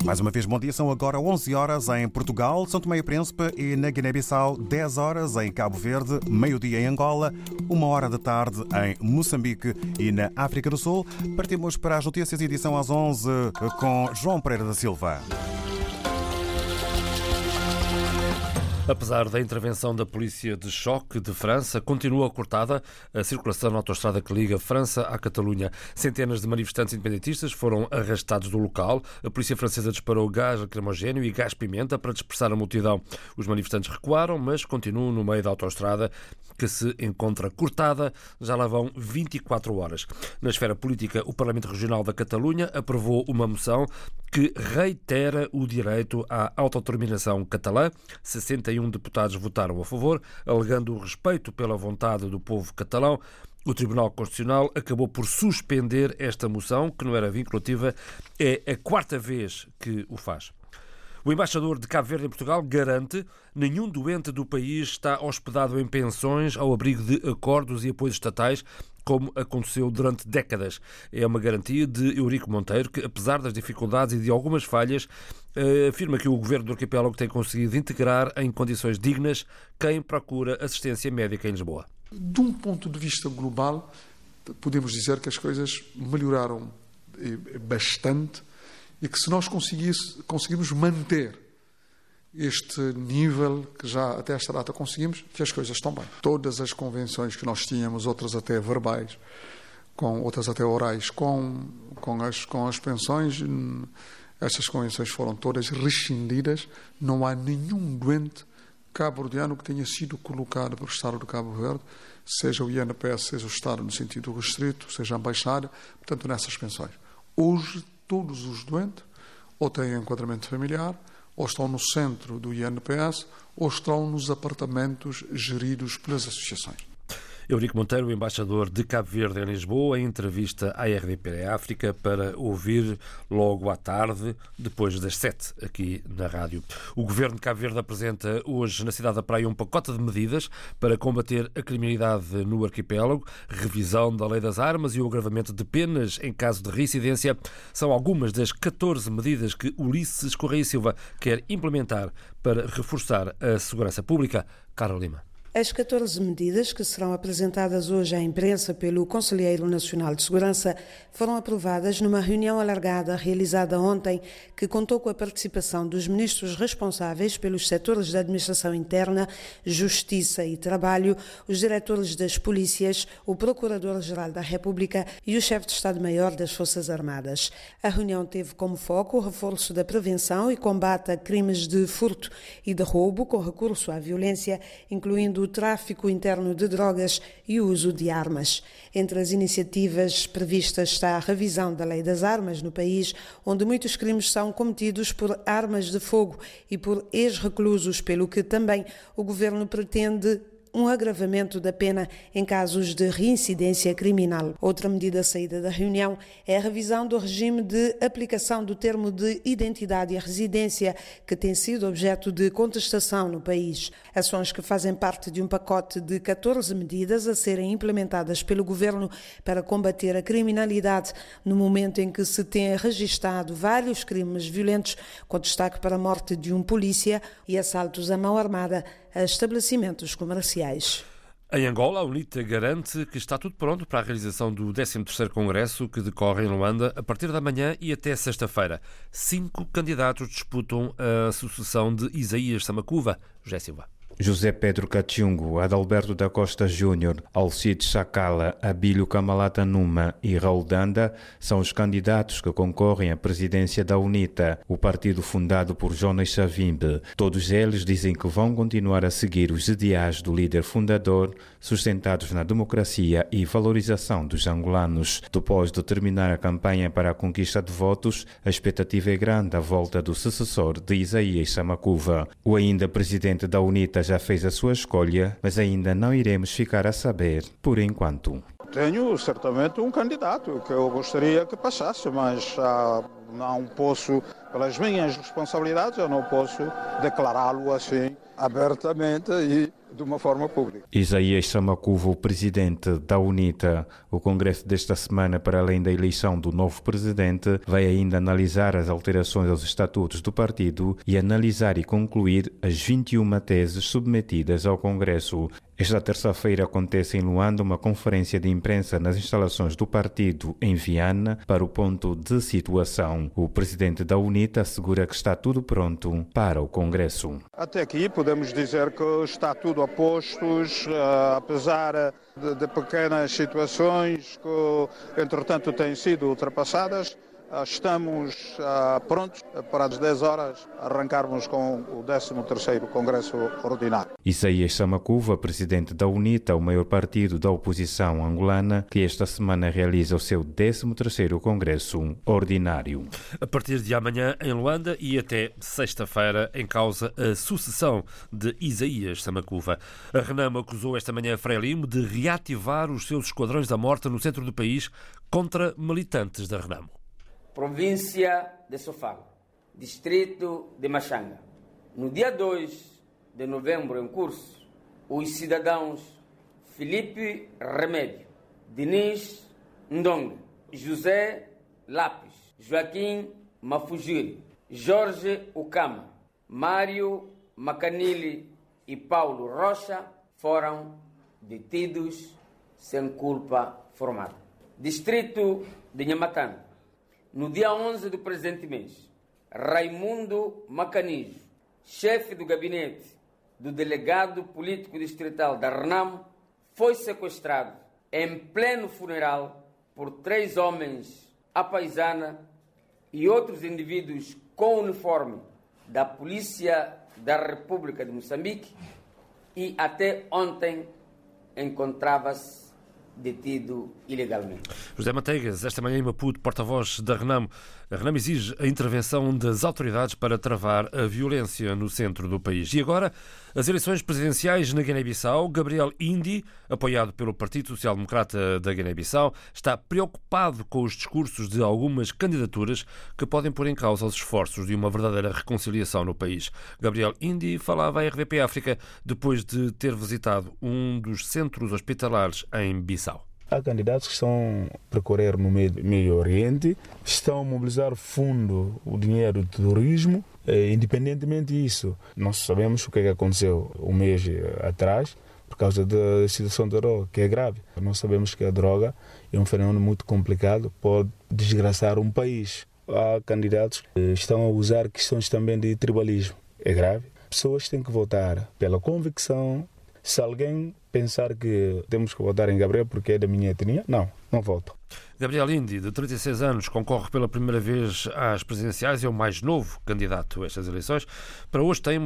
Mais uma vez, bom dia. São agora 11 horas em Portugal, São Tomé e Príncipe e na Guiné-Bissau, 10 horas em Cabo Verde, meio-dia em Angola, 1 hora da tarde em Moçambique e na África do Sul. Partimos para as notícias, edição às 11 com João Pereira da Silva. Apesar da intervenção da polícia de choque de França, continua cortada a circulação na autoestrada que liga França à Catalunha. Centenas de manifestantes independentistas foram arrastados do local. A polícia francesa disparou gás lacrimogéneo e gás-pimenta para dispersar a multidão. Os manifestantes recuaram, mas continuam no meio da autoestrada, que se encontra cortada. Já lá vão 24 horas. Na esfera política, o Parlamento Regional da Catalunha aprovou uma moção que reitera o direito à autodeterminação catalã. 61 deputados votaram a favor, alegando o respeito pela vontade do povo catalão. O Tribunal Constitucional acabou por suspender esta moção, que não era vinculativa. É a quarta vez que o faz. O embaixador de Cabo Verde em Portugal garante que nenhum doente do país está hospedado em pensões ao abrigo de acordos e apoios estatais, como aconteceu durante décadas. É uma garantia de Eurico Monteiro, que, apesar das dificuldades e de algumas falhas, afirma que o governo do arquipélago tem conseguido integrar em condições dignas quem procura assistência médica em Lisboa. De um ponto de vista global, podemos dizer que as coisas melhoraram bastante e que se nós conseguimos manter este nível que já até esta data conseguimos, que as coisas estão bem. Todas as convenções que nós tínhamos, outras até verbais, outras até orais, com as pensões, estas convenções foram todas rescindidas. Não há nenhum doente cabo-verdiano que tenha sido colocado pelo Estado de Cabo Verde, seja o INPS, seja o Estado no sentido restrito, seja a Embaixada, portanto, nessas pensões. Hoje, todos os doentes ou têm enquadramento familiar, ou estão no centro do INPS, ou estão nos apartamentos geridos pelas associações. Eurico Monteiro, o embaixador de Cabo Verde em Lisboa, em entrevista à RDP África, para ouvir logo à tarde, depois das 7, aqui na rádio. O governo de Cabo Verde apresenta hoje na cidade da Praia um pacote de medidas para combater a criminalidade no arquipélago. Revisão da lei das armas e o agravamento de penas em caso de reincidência são algumas das 14 medidas que Ulisses Correia Silva quer implementar para reforçar a segurança pública. Carla Lima. As 14 medidas que serão apresentadas hoje à imprensa pelo Conselheiro Nacional de Segurança foram aprovadas numa reunião alargada realizada ontem, que contou com a participação dos ministros responsáveis pelos setores da Administração Interna, Justiça e Trabalho, os diretores das polícias, o Procurador-Geral da República e o chefe de Estado-Maior das Forças Armadas. A reunião teve como foco o reforço da prevenção e combate a crimes de furto e de roubo com recurso à violência, incluindo o tráfico interno de drogas e o uso de armas. Entre as iniciativas previstas está a revisão da lei das armas no país, onde muitos crimes são cometidos por armas de fogo e por ex-reclusos, pelo que também o governo pretende um agravamento da pena em casos de reincidência criminal. Outra medida saída da reunião é a revisão do regime de aplicação do termo de identidade e residência, que tem sido objeto de contestação no país. Ações que fazem parte de um pacote de 14 medidas a serem implementadas pelo governo para combater a criminalidade, no momento em que se tem registado vários crimes violentos, com destaque para a morte de um polícia e assaltos à mão armada a estabelecimentos comerciais. Em Angola, a UNITA garante que está tudo pronto para a realização do 13º Congresso, que decorre em Luanda a partir da manhã e até sexta-feira. 5 candidatos disputam a sucessão de Isaías Samacuva. José Silva. José Pedro Cachungo, Adalberto da Costa Júnior, Alcides Sacala, Abílio Camalata Numa e Raul Danda são os candidatos que concorrem à presidência da UNITA, o partido fundado por Jonas Savimbi. Todos eles dizem que vão continuar a seguir os ideais do líder fundador, sustentados na democracia e valorização dos angolanos. Depois de terminar a campanha para a conquista de votos, a expectativa é grande à volta do sucessor de Isaías Samacuva. O ainda presidente da UNITA já fez a sua escolha, mas ainda não iremos ficar a saber por enquanto. Tenho certamente um candidato que eu gostaria que passasse, mas há Não posso, pelas minhas responsabilidades, eu não posso declará-lo assim abertamente e de uma forma pública. Isaías Samakuva, o presidente da UNITA. O congresso desta semana, para além da eleição do novo presidente, vai ainda analisar as alterações aos estatutos do partido e analisar e concluir as 21 teses submetidas ao Congresso. Esta terça-feira acontece em Luanda uma conferência de imprensa nas instalações do partido em Viana para o ponto de situação. O presidente da UNITA assegura que está tudo pronto para o Congresso. Até aqui podemos dizer que está tudo a postos, apesar de pequenas situações que, entretanto, têm sido ultrapassadas. Estamos prontos para às 10 horas arrancarmos com o 13º Congresso Ordinário. Isaías Samakuva, presidente da UNITA, o maior partido da oposição angolana, que esta semana realiza o seu 13º Congresso Ordinário. A partir de amanhã em Luanda e até sexta-feira em causa a sucessão de Isaías Samakuva. A Renamo acusou esta manhã Frelimo de reativar os seus esquadrões da morte no centro do país contra militantes da Renamo. Província de Sofala, distrito de Machanga. No dia 2 de novembro em curso, os cidadãos Felipe Remédio, Diniz Ndong, José Lápis, Joaquim Mafugiri, Jorge Ukama, Mário Macanili e Paulo Rocha foram detidos sem culpa formada. Distrito de Nhamatana. No dia 11 do presente mês, Raimundo Macanijo, chefe do gabinete do delegado político distrital da Renamo, foi sequestrado em pleno funeral por 3 homens à paisana e outros indivíduos com uniforme da Polícia da República de Moçambique e até ontem encontrava-se detido ilegalmente. José Manteigas, esta manhã em Maputo, porta-voz da Renamo. A Renamo exige a intervenção das autoridades para travar a violência no centro do país. E agora, as eleições presidenciais na Guiné-Bissau. Gabriel Indi, apoiado pelo Partido Social Democrata da Guiné-Bissau, está preocupado com os discursos de algumas candidaturas que podem pôr em causa os esforços de uma verdadeira reconciliação no país. Gabriel Indi falava à RDP África depois de ter visitado um dos centros hospitalares em Bissau. Há candidatos que estão a percorrer no Meio Oriente, estão a mobilizar fundo, o dinheiro do turismo. Independentemente disso, nós sabemos o que aconteceu um mês atrás por causa da situação da droga, que é grave. Nós sabemos que a droga é um fenômeno muito complicado, pode desgraçar um país. Há candidatos que estão a usar questões também de tribalismo, é grave. Pessoas têm que votar pela convicção. Se alguém pensar que temos que votar em Gabriel porque é da minha etnia, não voto. Gabriel Indi, de 36 anos, concorre pela primeira vez às presidenciais e é o mais novo candidato a estas eleições. Para hoje tem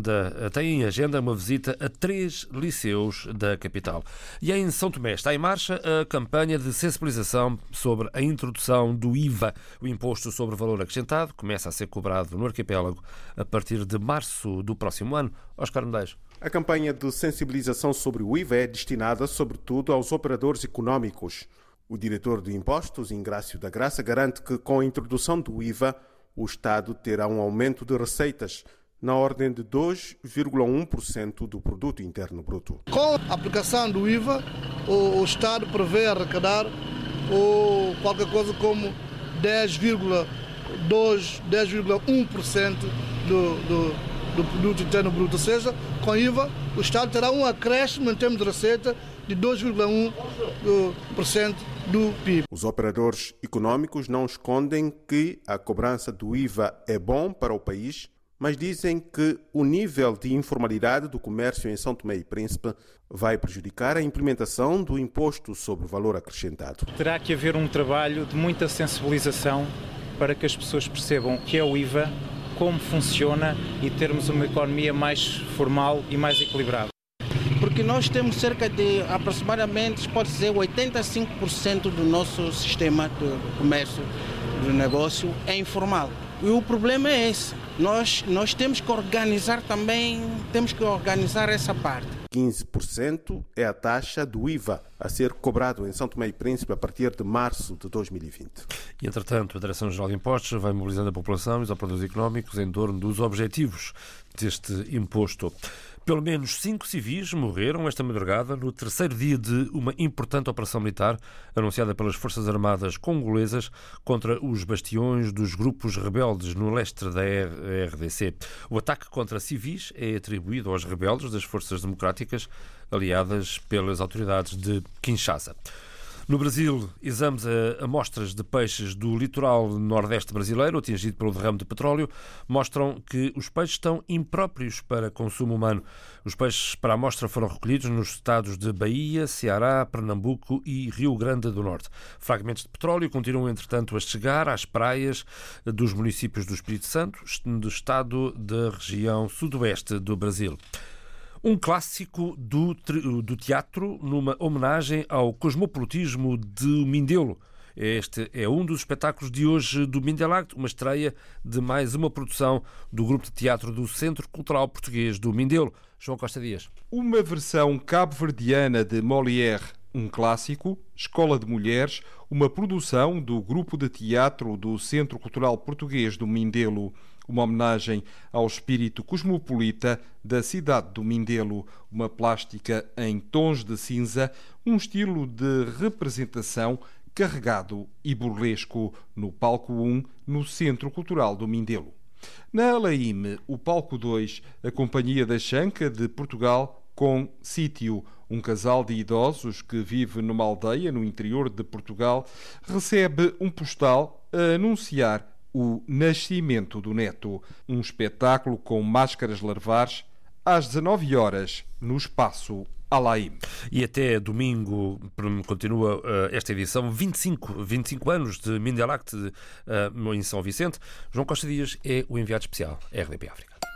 em agenda uma visita a 3 liceus da capital. E em São Tomé está em marcha a campanha de sensibilização sobre a introdução do IVA. O Imposto sobre Valor Acrescentado começa a ser cobrado no arquipélago a partir de março do próximo ano. Oscar Medeiros. A campanha de sensibilização sobre o IVA é destinada, sobretudo, aos operadores económicos. O diretor de Impostos, Ingrácio da Graça, garante que, com a introdução do IVA, o Estado terá um aumento de receitas na ordem de 2,1% do Produto Interno Bruto. Com a aplicação do IVA, o Estado prevê arrecadar qualquer coisa como 10,1% do Produto Interno Bruto. Ou seja, com IVA, o Estado terá um acréscimo em termos de receita de 2,1% do PIB. Os operadores económicos não escondem que a cobrança do IVA é bom para o país, mas dizem que o nível de informalidade do comércio em São Tomé e Príncipe vai prejudicar a implementação do Imposto sobre Valor Acrescentado. Terá que haver um trabalho de muita sensibilização para que as pessoas percebam o que é o IVA, como funciona e termos uma economia mais formal e mais equilibrada. Porque nós temos cerca de aproximadamente, pode ser 85% do nosso sistema de comércio, de negócio é informal. E o problema é esse. Nós temos que organizar também, temos que organizar essa parte. 15% é a taxa do IVA a ser cobrado em São Tomé e Príncipe a partir de março de 2020. E, entretanto, a Direção-Geral de Impostos vai mobilizando a população e os operadores económicos em torno dos objetivos deste imposto. Pelo menos 5 civis morreram esta madrugada no terceiro dia de uma importante operação militar anunciada pelas Forças Armadas congolesas contra os bastiões dos grupos rebeldes no leste da RDC. O ataque contra civis é atribuído aos rebeldes das Forças Democráticas aliadas pelas autoridades de Kinshasa. No Brasil, exames a amostras de peixes do litoral nordeste brasileiro, atingido pelo derrame de petróleo, mostram que os peixes estão impróprios para consumo humano. Os peixes para a amostra foram recolhidos nos estados de Bahia, Ceará, Pernambuco e Rio Grande do Norte. Fragmentos de petróleo continuam, entretanto, a chegar às praias dos municípios do Espírito Santo, do estado da região sudoeste do Brasil. Um clássico do teatro numa homenagem ao cosmopolitismo de Mindelo. Este é um dos espetáculos de hoje do Mindelact, uma estreia de mais uma produção do grupo de teatro do Centro Cultural Português do Mindelo. João Costa Dias. Uma versão cabo-verdiana de Molière, um clássico, Escola de Mulheres, uma produção do grupo de teatro do Centro Cultural Português do Mindelo. Uma homenagem ao espírito cosmopolita da cidade do Mindelo, uma plástica em tons de cinza, um estilo de representação carregado e burlesco no Palco 1, no Centro Cultural do Mindelo. Na Alaime, o Palco 2, a Companhia da Chanca de Portugal com Sítio, um casal de idosos que vive numa aldeia no interior de Portugal, recebe um postal a anunciar o nascimento do neto, um espetáculo com máscaras larvares às 19 horas no Espaço Alaime. E até domingo continua esta edição, 25 anos de Mindelact em São Vicente. João Costa Dias é o enviado especial RDP África.